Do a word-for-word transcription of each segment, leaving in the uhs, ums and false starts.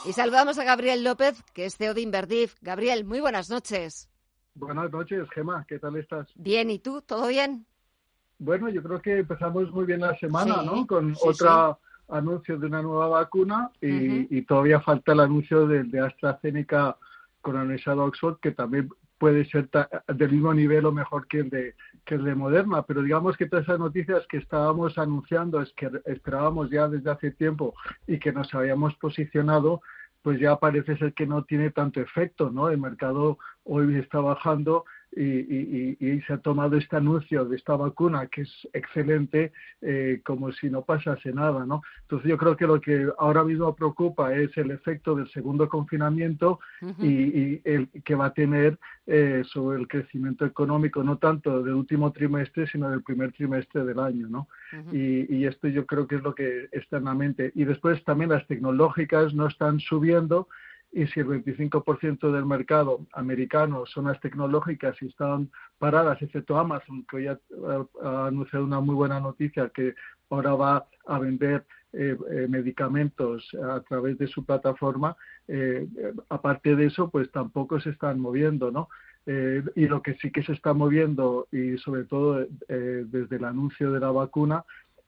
Y saludamos a Gabriel López, que es C E O de Inverdif. Gabriel, muy buenas noches. Buenas noches, Gemma, ¿qué tal estás? Bien, ¿y tú? ¿Todo bien? Bueno, yo creo que empezamos muy bien la semana, Sí, ¿no? Con sí, otro sí. anuncio de una nueva vacuna y, Uh-huh. y todavía falta el anuncio de, de AstraZeneca con la Universidad de Oxford, que también puede ser ta- del mismo nivel o mejor que el de que el de Moderna, pero digamos que todas esas noticias que estábamos anunciando, es que esperábamos ya desde hace tiempo y que nos habíamos posicionado, pues ya parece ser que no tiene tanto efecto, ¿no? El mercado hoy está bajando y, y, y, y se ha tomado este anuncio de esta vacuna, que es excelente, eh, como si no pasase nada, ¿no? Entonces yo creo que lo que ahora mismo preocupa es el efecto del segundo confinamiento Uh-huh. y, y el que va a tener eh, sobre el crecimiento económico, no tanto del último trimestre, sino del primer trimestre del año, ¿no? Uh-huh. Y, y esto yo creo que es lo que está en la mente. Y después también las tecnológicas no están subiendo, y si el veinticinco por ciento del mercado americano son las tecnológicas y están paradas, excepto Amazon, que hoy ha, ha anunciado una muy buena noticia, que ahora va a vender eh, eh, medicamentos a través de su plataforma, eh, aparte de eso, pues tampoco se están moviendo, ¿no? Eh, y lo que sí que se está moviendo, y sobre todo eh, desde el anuncio de la vacuna,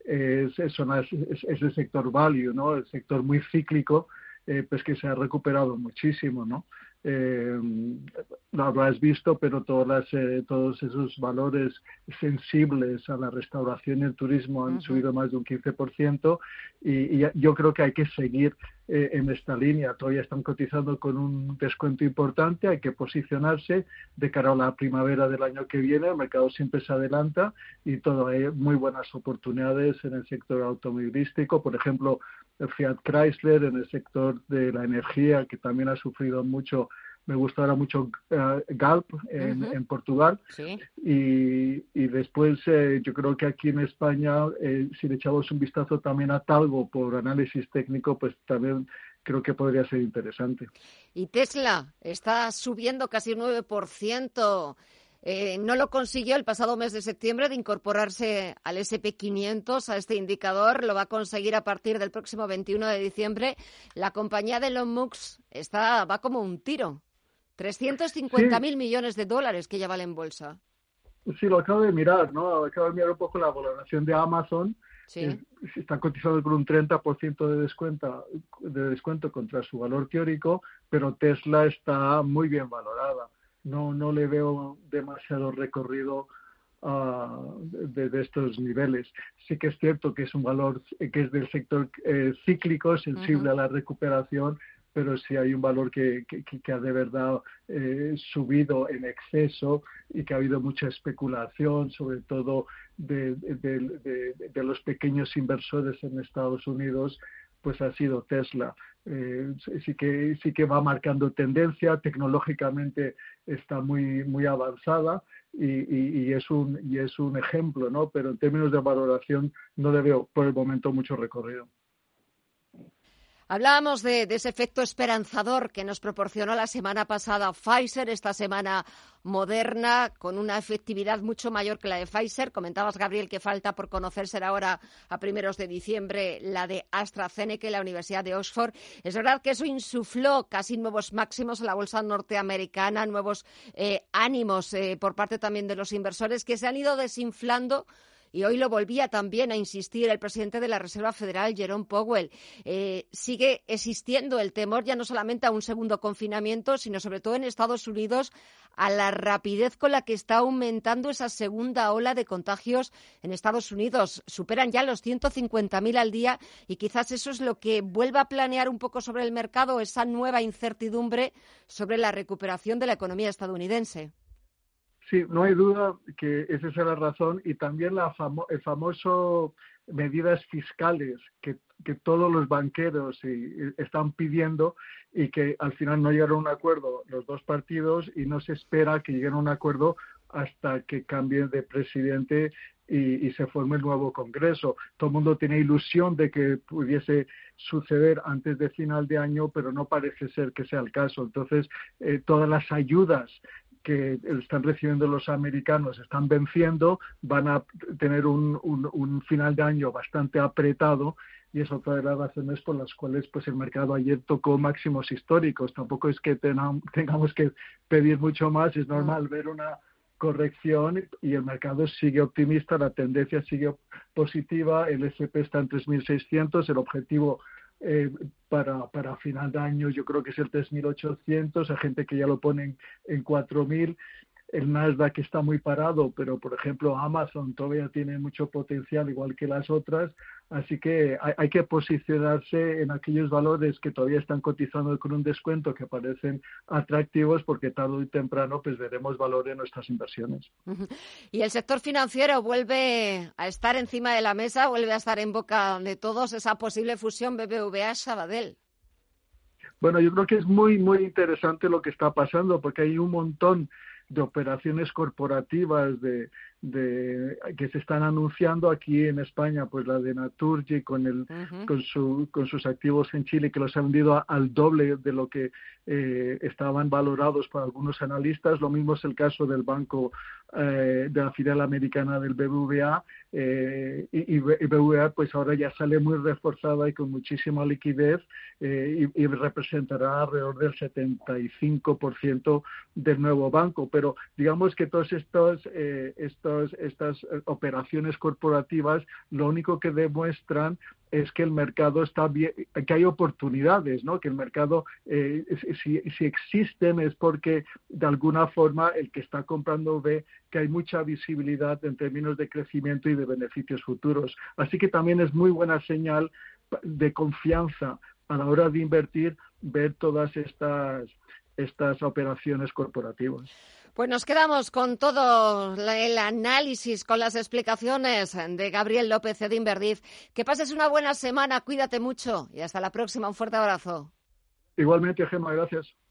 es, es, es, es el sector value, ¿no? El sector muy cíclico, Eh, pues que se ha recuperado muchísimo, ¿no? Eh, lo habrás visto, pero todas las, eh, todos esos valores sensibles a la restauración y el turismo han uh-huh. subido más de un quince por ciento y, y yo creo que hay que seguir eh, en esta línea. Todavía están cotizando con un descuento importante, hay que posicionarse de cara a la primavera del año que viene. El mercado siempre se adelanta y todo, hay muy buenas oportunidades en el sector automovilístico, por ejemplo, el Fiat Chrysler, en el sector de la energía, que también ha sufrido mucho. Me gusta ahora mucho uh, Galp en, uh-huh. en Portugal. Sí. Y, y después eh, yo creo que aquí en España, eh, si le echamos un vistazo también a Talgo por análisis técnico, pues también creo que podría ser interesante. Y Tesla está subiendo casi un nueve por ciento. Eh, no lo consiguió el pasado mes de septiembre de incorporarse al ese and P quinientos, a este indicador. Lo va a conseguir a partir del próximo veintiuno de diciembre. La compañía de Elon Musk está, va como un tiro. trescientos cincuenta mil sí. millones de dólares que ya vale en bolsa. Sí, lo acabo de mirar, ¿no? Acabo de mirar un poco la valoración de Amazon. Sí. Eh, está cotizando con un treinta por ciento de descuento, de descuento contra su valor teórico, pero Tesla está muy bien valorada. No, no le veo demasiado recorrido uh, de, de estos niveles. Sí que es cierto que es un valor que es del sector eh, cíclico, sensible uh-huh. a la recuperación, pero si hay un valor que, que, que ha de verdad eh, subido en exceso y que ha habido mucha especulación, sobre todo de, de, de, de los pequeños inversores en Estados Unidos, pues ha sido Tesla. Eh, sí que sí que va marcando tendencia, tecnológicamente está muy muy avanzada y, y, y es un y es un ejemplo, ¿no? Pero en términos de valoración no le veo por el momento mucho recorrido. Hablábamos de, de ese efecto esperanzador que nos proporcionó la semana pasada Pfizer, esta semana Moderna, con una efectividad mucho mayor que la de Pfizer. Comentabas, Gabriel, que falta por conocerse ahora a primeros de diciembre la de AstraZeneca y la Universidad de Oxford. Es verdad que eso insufló casi nuevos máximos en la bolsa norteamericana, nuevos eh, ánimos eh, por parte también de los inversores que se han ido desinflando. Y hoy lo volvía también a insistir el presidente de la Reserva Federal, Jerome Powell. Eh, sigue existiendo el temor ya no solamente a un segundo confinamiento, sino sobre todo en Estados Unidos a la rapidez con la que está aumentando esa segunda ola de contagios en Estados Unidos. Superan ya los ciento cincuenta mil al día y quizás eso es lo que vuelva a planear un poco sobre el mercado, esa nueva incertidumbre sobre la recuperación de la economía estadounidense. Sí, no hay duda que esa es la razón y también la famo- el famoso medidas fiscales que, que todos los banqueros y, y están pidiendo y que al final no llegaron a un acuerdo los dos partidos y no se espera que lleguen a un acuerdo hasta que cambien de presidente y, y se forme el nuevo Congreso. Todo el mundo tiene ilusión de que pudiese suceder antes de final de año, pero no parece ser que sea el caso. Entonces, eh, todas las ayudas que están recibiendo los americanos están venciendo, van a tener un, un, un final de año bastante apretado y es otra de las razones por las cuales pues el mercado ayer tocó máximos históricos. Tampoco es que tengamos que pedir mucho más, es normal ver una corrección y el mercado sigue optimista, la tendencia sigue positiva, el ese pe está en tres mil seiscientos, el objetivo eh, para, para final de año yo creo que es el tres mil ochocientos, hay gente que ya lo pone en, en cuatro mil. El Nasdaq está muy parado, pero por ejemplo Amazon todavía tiene mucho potencial, igual que las otras, así que hay, hay que posicionarse en aquellos valores que todavía están cotizando con un descuento que parecen atractivos, porque tarde y temprano pues veremos valor en nuestras inversiones. Y el sector financiero vuelve a estar encima de la mesa, vuelve a estar en boca de todos, esa posible fusión B B V A-Sabadell. Bueno, yo creo que es muy, muy interesante lo que está pasando, porque hay un montón de operaciones corporativas de, de que se están anunciando aquí en España, pues la de Naturgy con el uh-huh. con su con sus activos en Chile, que los ha vendido a, al doble de lo que eh, estaban valorados por algunos analistas. Lo mismo es el caso del banco eh, de la filial americana del B B V A, eh, y, y B B V A pues ahora ya sale muy reforzada y con muchísima liquidez, eh, y, y representará alrededor del setenta y cinco por ciento del nuevo banco. Pero digamos que todos estos eh, estos estas operaciones corporativas lo único que demuestran es que el mercado está bien, que hay oportunidades, ¿no? Que el mercado, eh, si, si existen, es porque de alguna forma el que está comprando ve que hay mucha visibilidad en términos de crecimiento y de beneficios futuros. Así que también es muy buena señal de confianza a la hora de invertir, ver todas estas estas operaciones corporativas. Pues nos quedamos con todo el análisis, con las explicaciones de Gabriel López de Inverdiz. Que pases una buena semana, cuídate mucho y hasta la próxima. Un fuerte abrazo. Igualmente, Gemma, gracias.